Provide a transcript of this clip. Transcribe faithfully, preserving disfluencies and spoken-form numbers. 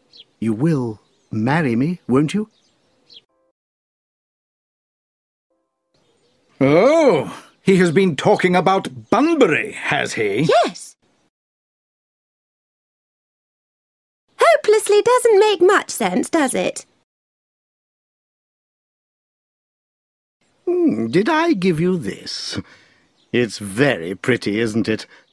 You will marry me, won't you? Oh, he has been talking about Bunbury, has he? Yes. Hopelessly doesn't make much sense, does it? Hmm, did I give you this? It's very pretty, isn't it?